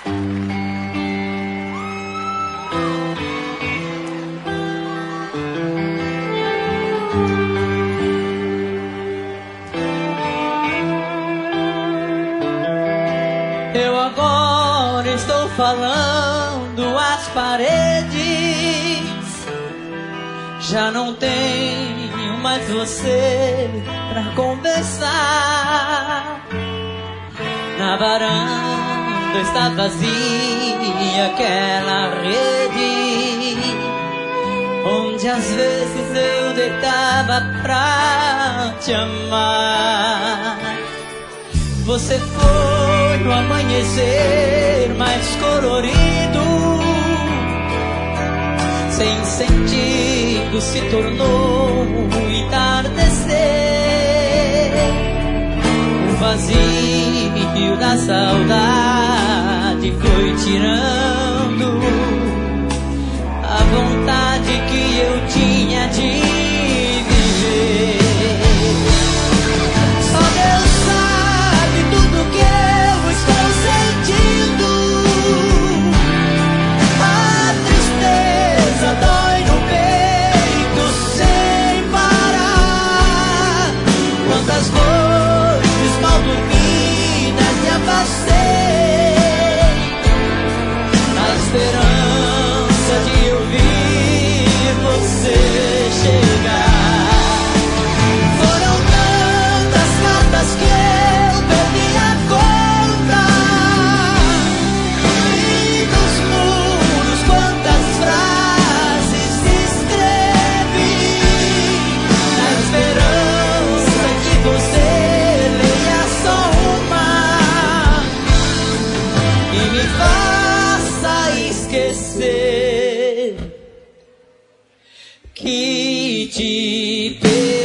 Eu agora estou falando às paredes. Já não tenho mais você pra conversar. Na varanda está vazia aquela rede onde às vezes eu deitava pra te amar. Você foi o amanhecer mais colorido, sem sentido se tornou o entardecer. O vazio da saudade foi tirando a vontade que eu tinha de viver. Só Deus sabe tudo que eu estou sentindo. A tristeza dói no peito sem parar. Quantas noites mal dormidas me afastei na esperança de ouvir você chegar. Foram tantas cartas que eu perdi a conta, e nos muros quantas frases escrevi, na esperança que você leia só uma e me faça esquecer que te perdi.